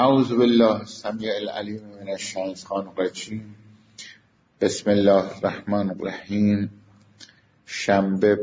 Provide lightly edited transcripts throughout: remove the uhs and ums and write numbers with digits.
اعوذ بالله السمیع العلیم من الشیطان الرجیم. بسم الله الرحمن الرحیم. شنبه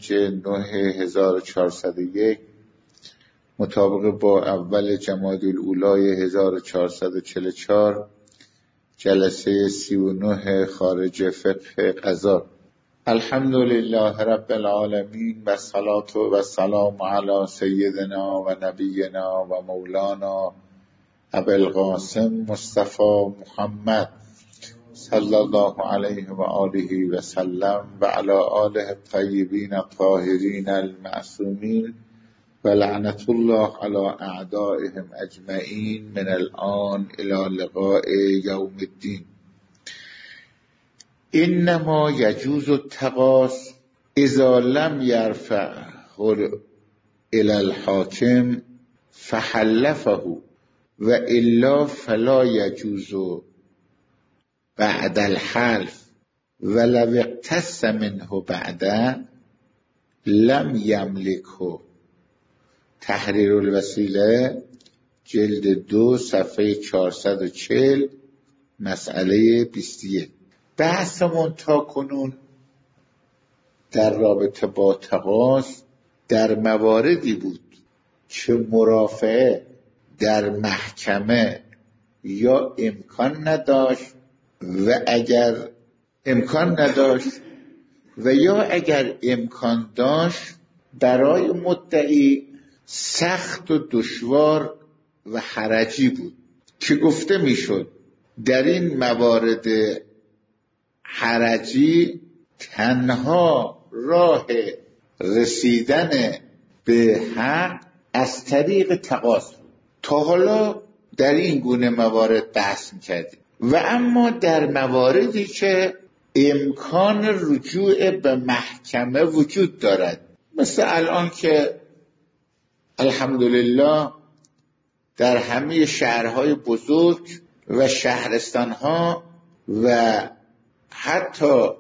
5/9/1401 مطابق با اول جمادی الاولی 1444 جلسه 39 خارج فقه قضا. الحمدلله رب العالمین و الصلاة و السلام علی سیدنا و نبینا و مولانا ابی القاسم مصطفی محمد صلی الله علیه و آله و سلم و علی آله الطیبین الطاهرین المعصومین و لعنت الله علی اعدائهم اجمعین من الان الی لقاء یوم الدین. انما یجوز التقاص اذا لم یرفع الی الحاکم فحلفه و الا فلا یجوز بعد الحلف ولو اقتص منه بعده لم یملکه. تحریر الوسیله جلد 2 صفحه 440 مسئله 21. بحثمون تا کنون در رابطه با تقاص در مواردی بود که مرافعه در محکمه یا امکان نداشت و اگر امکان نداشت و یا اگر امکان داشت برای مدعی سخت و دشوار و حرجی بود که گفته میشد در این موارد حرجی تنها راه رسیدن به حق از طریق تقاص بود. تا حالا در این گونه موارد بحث می‌کردیم و اما در مواردی که امکان رجوع به محکمه وجود دارد، مثل الان که الحمدلله در همه شهرهای بزرگ و شهرستانها و حتی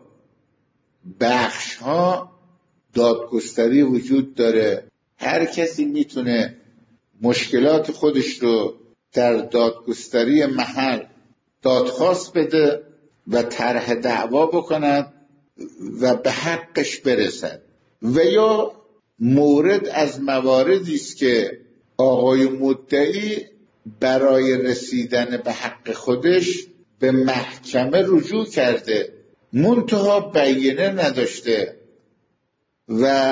بخشها دادگستری وجود داره. هر کسی میتونه مشکلات خودش رو در دادگستری محل دادخواست بده و طرح دعوا بکند و به حقش برسد. و یا مورد از مواردی است که آقای مدعی برای رسیدن به حق خودش به محکمه رجوع کرده منتها بیینه نداشته و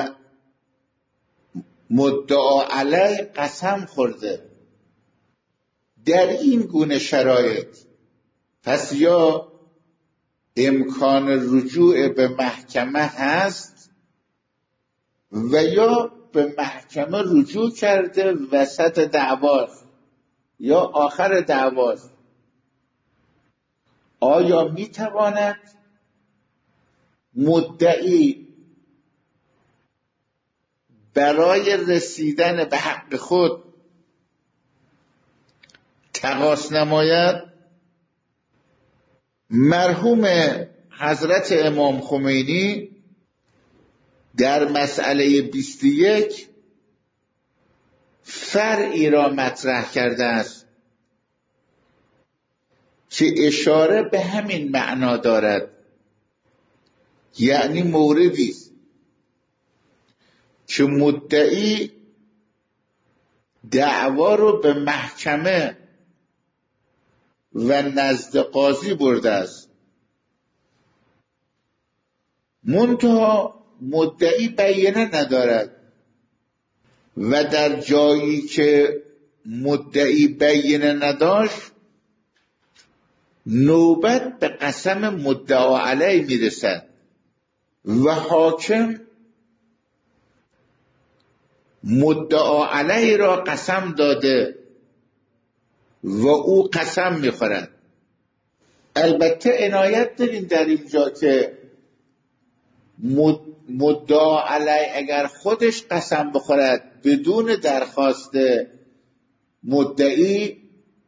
مدعا علیه قسم خورده. در این گونه شرایط پس یا امکان رجوع به محکمه هست و یا به محکمه رجوع کرده وسط دعواست یا آخر دعواست. آیا میتواند مدعی برای رسیدن به حق خود تقاص نماید؟ مرحوم حضرت امام خمینی در مسئله 21 فرعی را مطرح کرده است که اشاره به همین معنا دارد، یعنی موردی است که مدعی دعوا رو به محکمه و نزد قاضی برده است، منتها مدعی بیانه ندارد و در جایی که مدعی بیانه نداشت نوبت به قسم مدعا علیه میرسد و حاکم مدعا علیه را قسم داده و او قسم میخورد. البته عنایت دارین در اینجا که مدعا علیه اگر خودش قسم بخورد بدون درخواست مدعی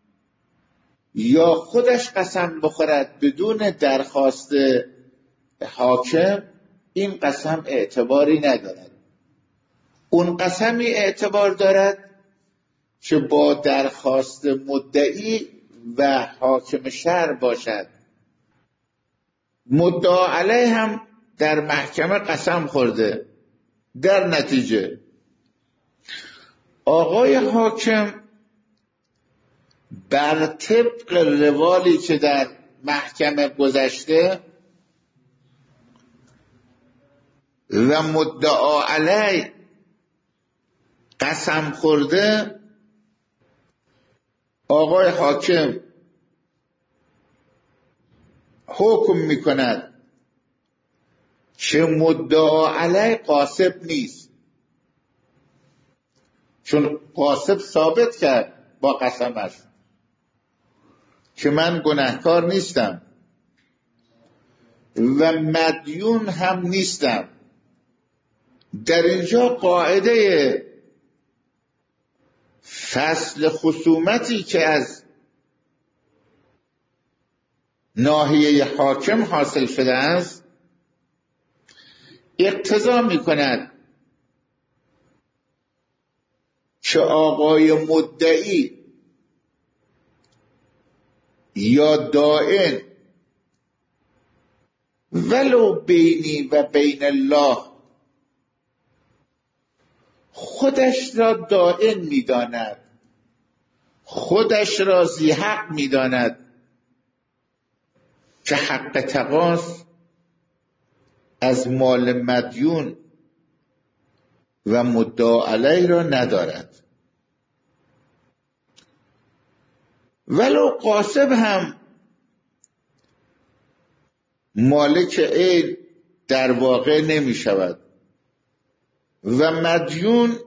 یا خودش قسم بخورد بدون درخواست حاکم، این قسم اعتباری ندارد. اون قسمی اعتبار دارد که با درخواست مدعی و حاکم شهر باشد. مدعا علیه هم در محکمه قسم خورده. در نتیجه آقای حاکم بر طبق روالی که در محکمه گذشته و مدعا علیه قسم خورده، آقای حاکم حکم میکند که مدعا علیه غاصب نیست، چون غاصب ثابت کرد با قسمش که من گناهکار نیستم و مدیون هم نیستم. در اینجا قاعده فصل خصومتی که از ناحیه حاکم حاصل شده است اقتضا می کند که آقای مدعی یا دائن ولو بینی و بین الله خودش را دائن می داند، خودش را ذی حق می داند که حق تقاص از مال مدیون و مدعا علیه را ندارد. ولو غاصب هم مالک عین در واقع نمی شود و مدیون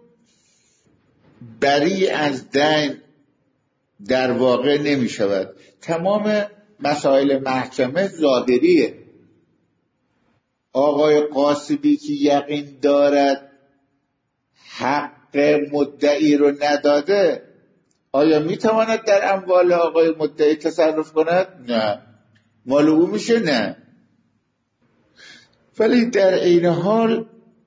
بری از دین در واقع نمی شود. تمام مسائل محکمه ظاهریه. آقای غاصبی که یقین دارد حق مدعی رو نداده، آیا می تواند در اموال آقای مدعی تصرف کند؟ نه. مال او میشه؟ نه. ولی در این حال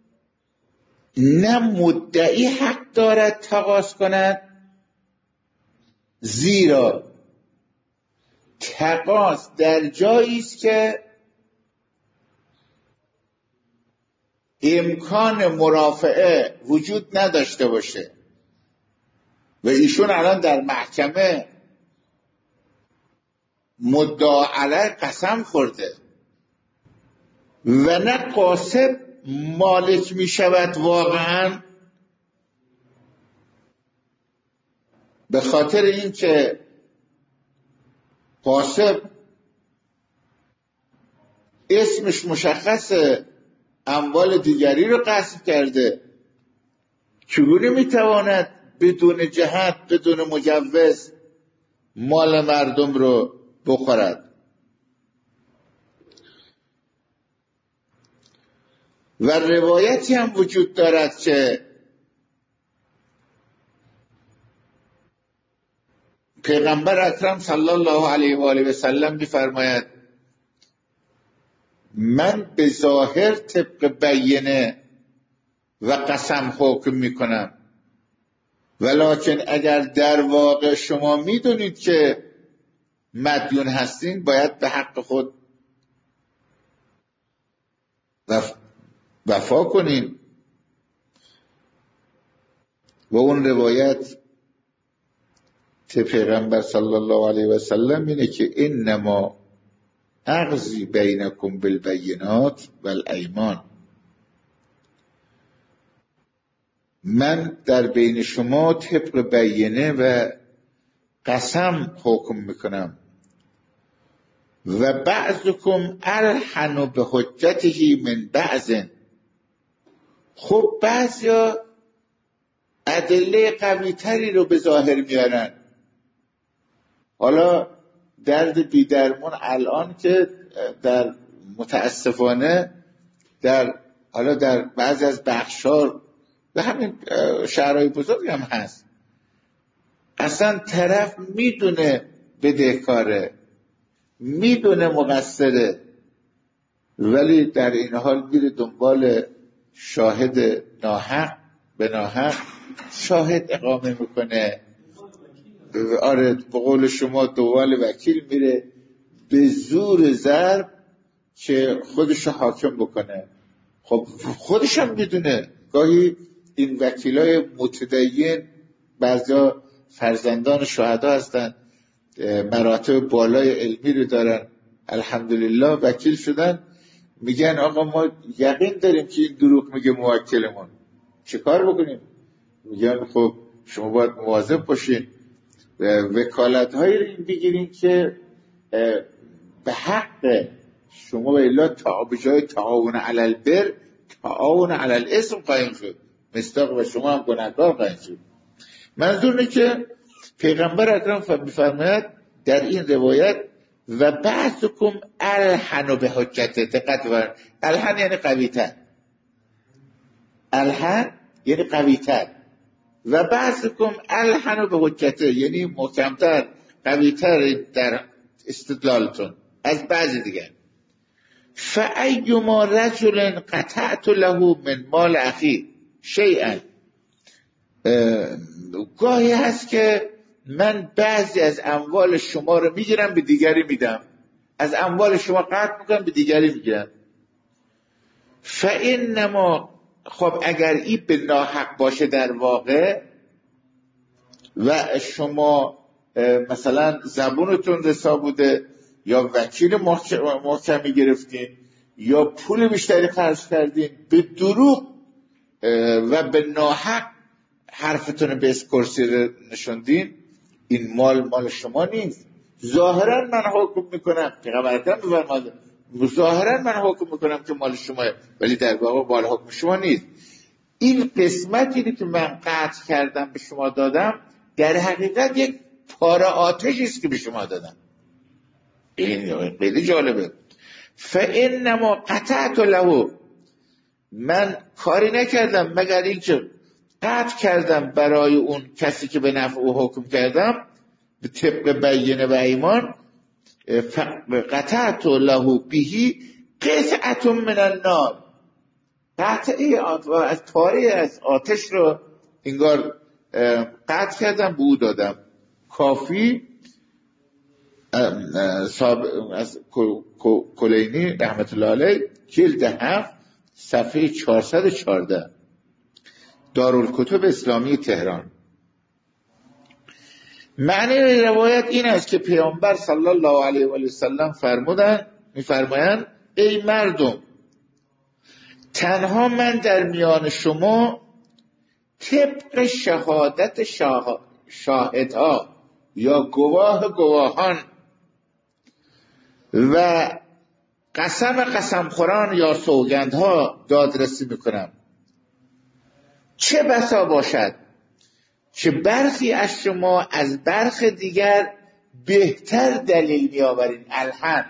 نه مدعی حق دارد تقاص کند، زیرا تقاص در جایی است که امکان مرافعه وجود نداشته باشه و ایشون الان در محکمه مدعا علیه قسم خورده و نه غاصب مالک می شود واقعا، به خاطر این که غاصب اسمش مشخصه اموال دیگری رو غصب کرده، چگونه میتواند بدون جهت بدون مجوز مال مردم رو بخورد؟ و روایتی هم وجود دارد که پیغمبر اکرم صلی الله علیه و آله و سلم می‌فرماید من به ظاهر طبق بینه و قسم حکم میکنم، ولکن اگر در واقع شما میدونید که مدیون هستین باید به حق خود وفا کنین. و اون روایت پیغمبر صلی الله علیه و سلم اینه که انما اقضی بینکم بالبینات والایمان، من در بین شما طبق بینه و قسم حکم میکنم و بعضکم الحن به حجته من بعض، خب بعضیا ادله قوی تری رو به ظاهر میارن. حالا درد بیدرمون الان که در متاسفانه در بعضی از بخشار و همین شهرهای بزرگ هم هست، اصلا طرف میدونه بدهکاره، میدونه مقصره، ولی در این حال میره دنبال شاهد ناحق به ناحق شاهد اقامه میکنه، آره به قول شما دوال وکیل میره به زور ضرب که خودشو حاکم بکنه. خب خودش هم میدونه گاهی این وکیلای متدین بعضا فرزندان شهدا هستن، مراتب بالای علمی رو دارن، الحمدلله وکیل شدن، میگن آقا ما یقین داریم که این دروغ میگه موکلمون، چه کار بکنیم؟ میگن خب شما باید مواظب باشین، وکالت هایی رو این بگیرین که به حق شما و الا به جای تعاون علی البر تعاون علی الاسم قایم شد، مصداق و شما هم گناهکار قایم شد. منظور اینه که پیغمبر اکرم میفرماید در این روایت و بعضکم الحن به حجته، دقت بفرمایید، الحن یعنی قوی‌تر، الحن یعنی قوی‌تر، و بعضکم الحن به حجته یعنی محکمتر قوی‌تر در استدلالتون از بعضی دیگر. فأیما رجل قطعت له من مال اخی شیئا، گاهی هست که من بعضی از اموال شما رو میگیرم به دیگری میدم، از اموال شما قطع میکنم به دیگری میگیرم. فانما، خب اگر این به ناحق باشه در واقع و شما مثلا زبونتون رسا بوده یا وکیل محکمی گرفتین یا پول بیشتری خرج کردین، به دروغ و به ناحق حرفتون به اسکورسی نشوندین، این مال شما نیست. ظاهرا من حکم میکنم، پیغمبر اکرم میفرماید ظاهرا من حکم میکنم که مال شماه، ولی در واقع مال حکم شما نیست. این قسمتی که من قطع کردم به شما دادم در حقیقت یک پاره آتشی است که به شما دادم. این خیلی جالبه. فانما قطعت له، من کاری نکردم مگر اینکه قطع کردم برای اون کسی که به نفع او حکم کردم به طبق بینه و ایمان، قطعت له بهی قطعه من النار، قطعه از پاره از آتش رو انگار قطع کردم به او دادم. کافی از کلینی رحمت الله علیه جلد 7 صفحه 414 دارالکتب اسلامی تهران. معنی روایت این است که پیامبر صلی الله علیه و سلم میفرمایند ای مردم، تنها من در میان شما طبق شهادت شاهدها یا گواهان و قسم خوران یا سوگندها دادرسی میکنم. چه بسا باشد که برخی از شما از برخ دیگر بهتر دلیل میآورین الحن.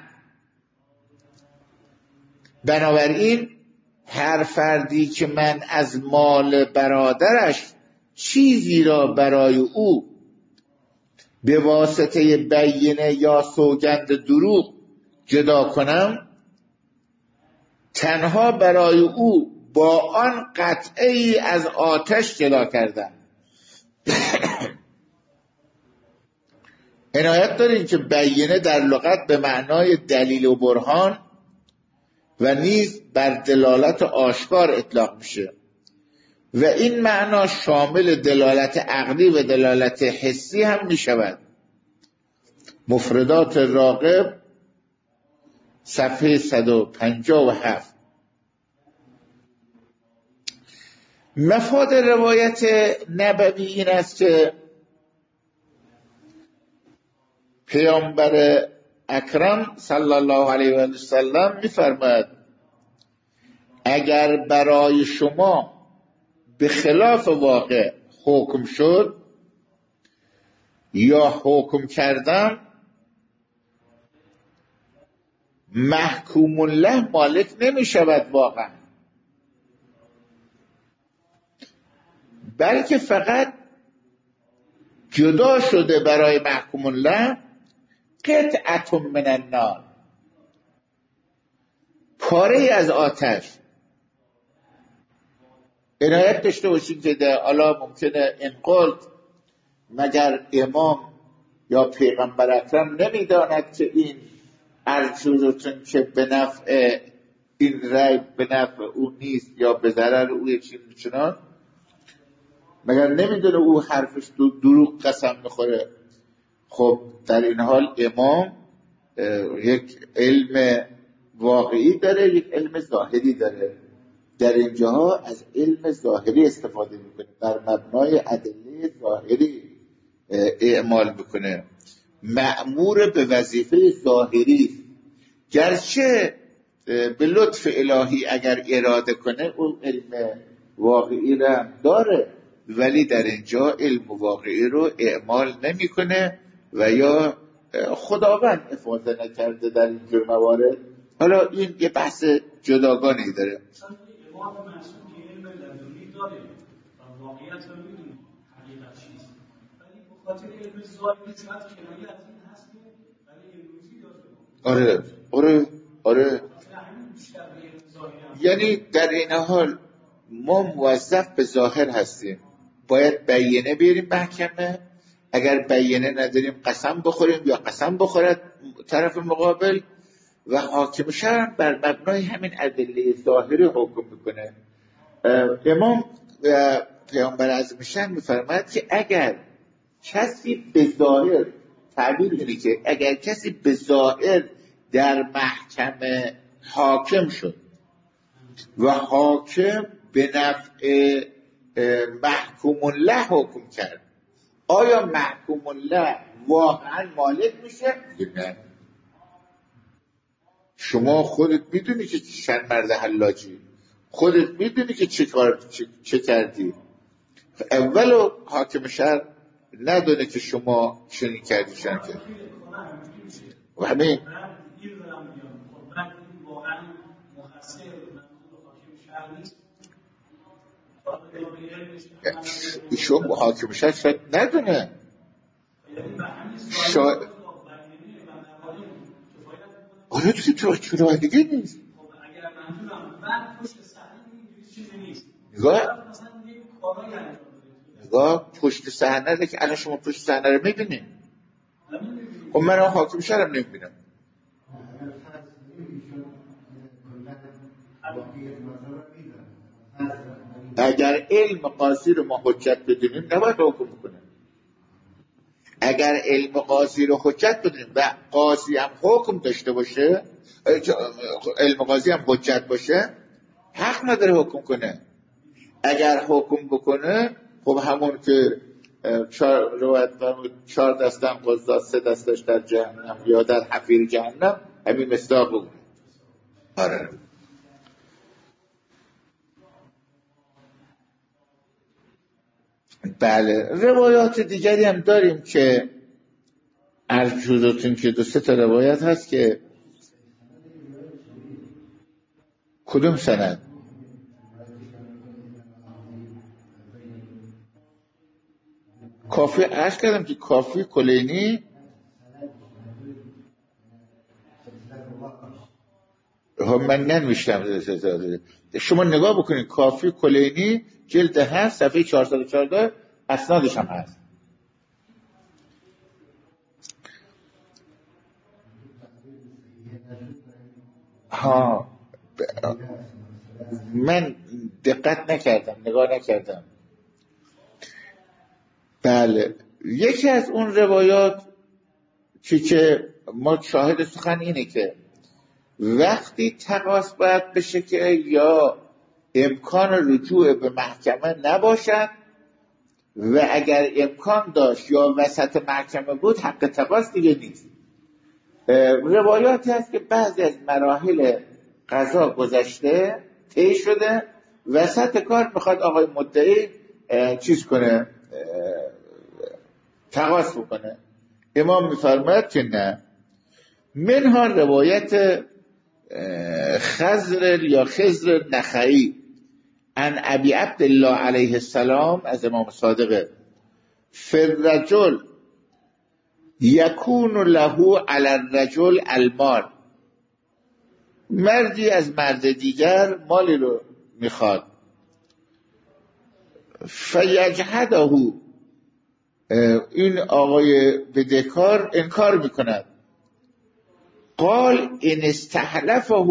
بنابراین هر فردی که من از مال برادرش چیزی را برای او به واسطه بینه یا سوگند دروغ جدا کنم، تنها برای او با آن قطعه ای از آتش جدا کردم. عنایت داریم که بینه در لغت به معنای دلیل و برهان و نیز بر دلالت آشکار اطلاق میشه و این معنا شامل دلالت عقلی و دلالت حسی هم میشود. مفردات راغب صفحه 157. مفاد روایت نبوی این است که پیامبر اکرم صلی الله علیه و سلم میفرماید اگر برای شما به خلاف واقع حکم شد یا حکم کردم، محکوم الله مالک نمی شود واقعا، بلکه فقط جدا شده برای محکوم الله قطعه من النار، پاره از آتش. عنایت داشته باشید که حالا ممکنه این قول مگر امام یا پیغمبر اکرم نمیداند که این ارجوزتون که به نفع این رای به نفع او نیست یا به ضرر او چنان، مگر نمیدونه او حرفش دروغ قسم میخوره؟ خب در این حال امام یک علم واقعی داره، یک علم ظاهری داره. در اینجاها از علم ظاهری استفاده میکنه، بر مبنای ادله ظاهری اعمال میکنه، مأمور به وظیفه ظاهری، گرچه به لطف الهی اگر اراده کنه اون علم واقعی رو هم داره، ولی در اینجا علم واقعی رو اعمال نمیکنه و یا خداوند افاضه نکرده در اینجور موارد. حالا این یه بحث جداگانه‌ای داره. امام معصوم که علم لدنی داره و واقعیت رو میدونه حقیقت چیست، ولی به خاطر علم ظاهری شاید کنایه از این هست که ولی امروزی داره. آره یعنی در این حال ما موظف به ظاهر هستیم، باید بیینه بیاریم محکمه، اگر بیینه نداریم قسم بخوریم یا قسم بخورد طرف مقابل، و حاکم شرع بر مبنای همین ادله ظاهری حکم میکنه. امام پیامبر اعظم شأن میفرماید که اگر کسی به ظاهر، تعبیر اینه که اگر کسی به ظاهر در محکمه حاکم شد و حاکم به نفع محکوم الله حکم کرد، آیا محکوم الله واقعا مالک میشه؟ نه. شما خودت میدونی که چند مرد حلاجی، خودت میدونی که چه کردی. اولو حاکم شهر ندونه که شما چنین کردی چنین کردی و همین ایشون حاکم شهر شاید ندونه، شاید آره تو راه دیگه نیست. اگر منظورم من پشت صحنه اینجوری چیزی نیست، نگاه پشت صحنه ده که الان شما پشت صحنه رو میبینید، خب من حاکم شهرم نمیبینم. اگر علم قاضی رو ما حجت بدونیم نباید حکم بکنیم. اگر علم قاضی رو حجت بدونیم و قاضی هم حکم داشته باشه، علم قاضی هم حجت باشه، حق نداره حکم کنه. اگر حکم بکنه خب همون که 4 دستم قضات 3 دستش در جهنم یا در حفیر جهنم، همین مصداق بود. آره بله. روایات دیگری هم داریم که ارجوزتون که 2-3 تا روایت هست که کدوم سند؟ کافی عرض کردم که کافی کلینی من ننوشتم، شما نگاه بکنید کافی کلینی جلد 7 صفحه 414 اسنادش هم هست. من دقت نکردم، نگاه نکردم. بله یکی از اون روایات که ما شاهد سخن اینه که وقتی تقاص باید بشه که یا امکان رجوع به محکمه نباشد و اگر امکان داشت یا وسط محکمه بود حق تقاص دیگه نیست. روایاتی هست که بعضی از مراحل قضا گذشته طی شده، وسط کار میخواد آقای مدعی چیز کنه، تقاص بکنه. امام میفرماید که نه. منها روایت خضر نخعی عن ابی عبدالله علیه السلام از امام صادق، فالرجل یکون له علی الرجل المال، مردی از مرد دیگر مالی رو میخواد، فیجحده این آقای بدهکار انکار میکند. قال این استحلفه،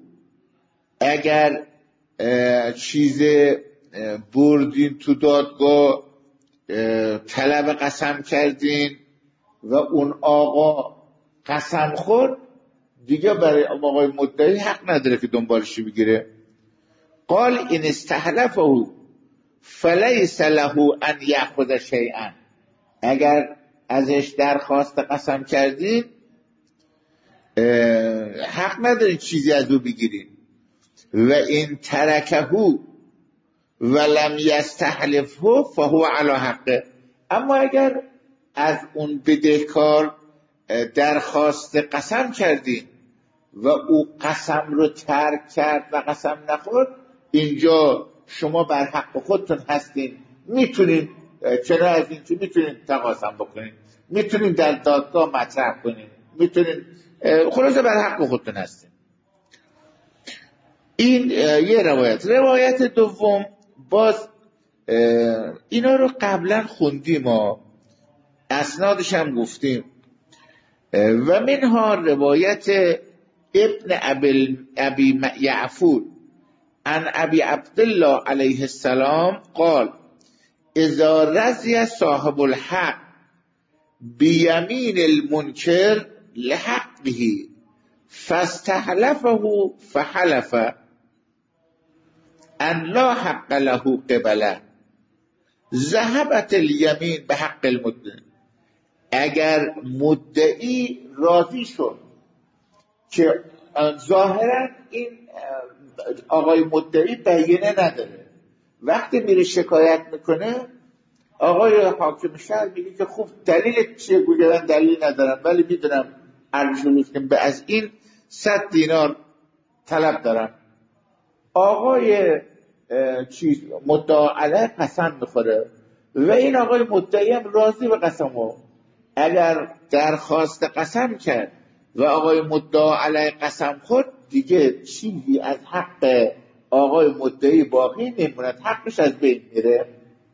اگر چیز بردین تو دادگاه طلب قسم کردین و اون آقا قسم خورد، دیگه برای آقای مدعی حق نداره که دنبالشی بگیره. قال این استحلفه فلیس له ان یأخذ شیئا، اگر ازش درخواست قسم کردین حق ندارین چیزی از او بگیرین. و این ترکه ولم یستحلفه فهو علی حقه، اما اگر از اون بدهکار درخواست قسم کردین و او قسم رو ترک کرد و قسم نخورد، اینجا شما بر حق خودتون هستین، میتونین چرا از این که میتونین تقاسم بکنین، میتونین در دادگاه مطرح کنین، میتونین خلاصه بر حق خودتون هستین. این یه روایت. روایت دوم باز اینا رو قبلا خوندیم ما، اسنادش هم گفتیم. و منها روایت ابن ابی یعفور عن ابی عبدالله علیه السلام قال اذا رضی صاحب الحق بیمین المنکر لحقه فاستحلفه فحلف ان لا حق له قبله ذهبت الیمین به حق المدعی. اگر مدعی راضی شد که ظاهرا این آقای مدعی بیانه نداره، وقتی میره شکایت میکنه آقای حاکم شهر میگه که خوب دلیل چیه؟ گویا دلیل ندارم ولی میدونم ارجلوس که به از این 100 دینار طلب دارم. آقای مدعا علیه قسم میخوره و این آقای مدعی هم راضی به قسمه. اگر درخواست قسم کرد و آقای مدعا علیه قسم خورد، دیگه چیزی از حق آقای مدعی باقی نمیموند، حقش از بین میره.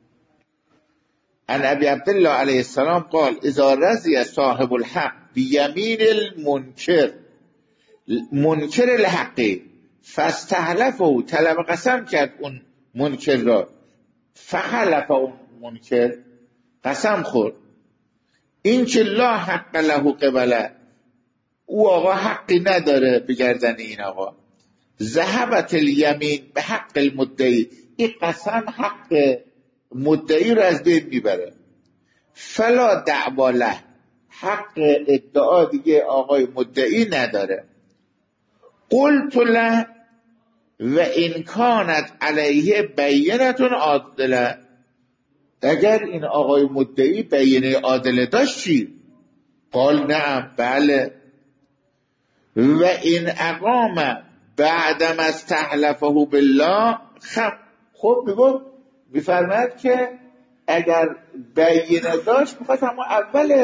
عن ابی عبدالله علیه السلام قال اذا رضی صاحب الحق بیمین المنکر منکر الحقی فاستحلفه، طلب قسم کرد اون منکر را، فحلف اون منکر قسم خورد، این که لا حق له قبله، او آقا حقی نداره بگردن این آقا، ذهبت الیمین به حق المدعی، این قسم حق مدعی رو از بین میبره. فلا دعوا له، حق ادعا دیگه آقای مدعی نداره. قلت له و ان کانت علیه بینة عادله، اگر این آقای مدعی بینه عادله داشت چی؟ قال نعم، بله. و این اقام بعدم استحلفه بالله خب میفرماید که اگر بینه داشت میخواد همون اول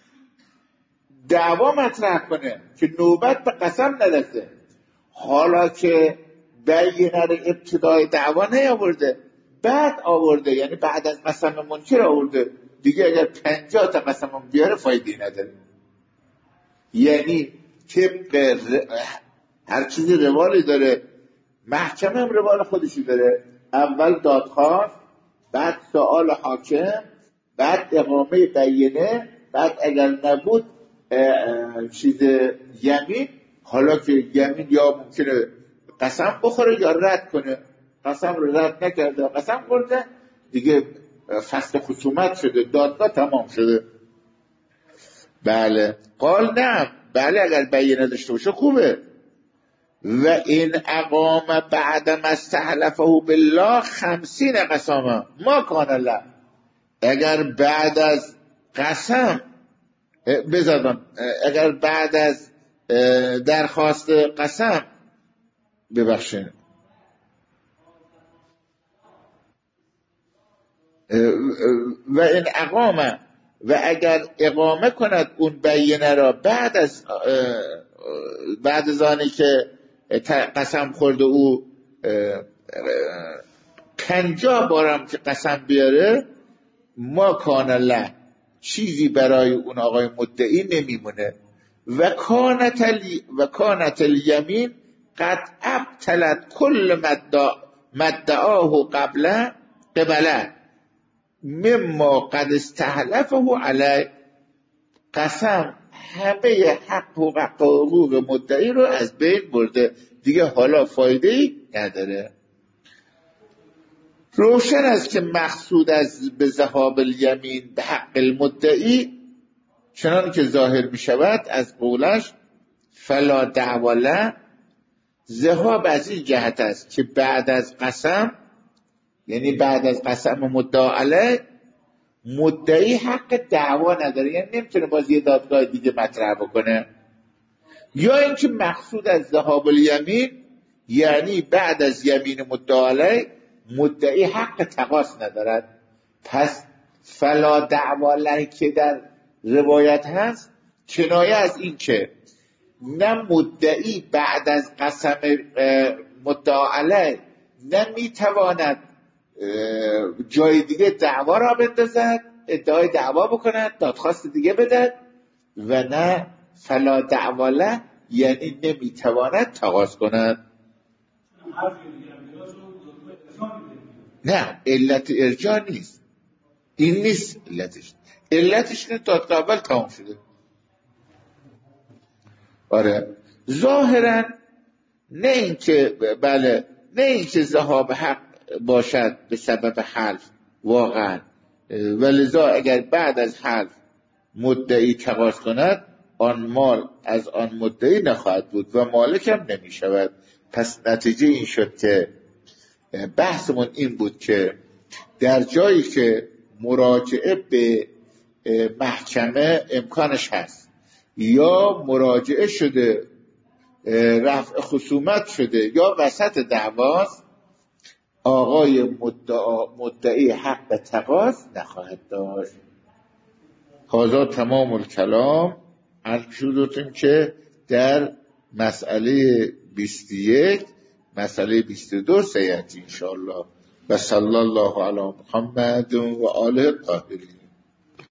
دعوا مطرح کنه که نوبت به قسم نرسه. حالا که بینه رو ابتدای دعوا نیاورده، بعد آورده، یعنی بعد از قسم منکر آورده، دیگه اگر 50 تا قسم بیاره فایده نداره. یعنی طبق هر چیزی روالی داره، محکمه هم روال خودشی داره، اول دادخواست، بعد سؤال حاکم، بعد اقامه بینه، بعد اگر نبود چیز یمین. حالا که یمین یا ممکنه قسم بخوره یا رد کنه، قسم رو رد نکرده قسم خورده، دیگه فصل خصومت شده، دادگاه تمام شده. بله. قال نه، بله اگر بینه داشته باشه خوبه. و این اقام بعدم استحلفه بالله 50 قسامه ما کان الله، اگر بعد از قسم اگر بعد از درخواست قسم ببخشین و این اقامه، و اگر اقامه کند اون بینه را بعد از آنی که قسم خورده او 50 بارم که قسم بیاره، ما کان الله، چیزی برای اون آقای مدعی نمیمونه. و کانت الیمین قد ابطلت کل مدعاه قبله مما قد استحلفه علی. قسم همه حق و حقوق مدعی رو از بین برده، دیگه حالا فایده ای نداره. روشن است که مقصود از به ذهاب الیمین به حق المدعی، چنان که ظاهر می شود از قولش فلا دعواله، ذهاب از این جهت است که بعد از قسم، یعنی بعد از قسم مدعا علیه، مدعی حق دعوا نداره، یعنی نمیتونه باز یه دادگاه دیگه مطرح بکنه. یا اینکه مقصود از ذهاب الیمین یعنی بعد از یمین مدعا علیه مدعی حق تقاص ندارد. پس فلا دعواله که در روایت هست کنایه از این که نه مدعی بعد از قسم مدعا علیه نمیتواند جای دیگه دعوا را بندازد، ادعای دعوا بکند، دادخواست دیگه بدهد، و نه فلا دعواله یعنی نمیتواند تقاضا کند. نه، علت ارجاع نیست، این نیست علتش که دادگاه اول تمام شده. آره ظاهرا نه اینکه ذهاب حق باشد به سبب حلف واقعا، ولذا اگر بعد از حلف مدعی تقاضا کند آن مال از آن مدعی نخواهد بود و مالک هم نمی شود. پس نتیجه این شد که بحثمون این بود که در جایی که مراجعه به محکمه امکانش هست یا مراجعه شده رفع خصومت شده یا وسط دعواست، آقای مدعی حق تقاضا نخواهد داشت. هذا تمام الکلام. عرض شدتون که در مسئله 21 مسئله 22 سیأتی انشاءالله. و صلی الله علی محمد و آله الطاهرین.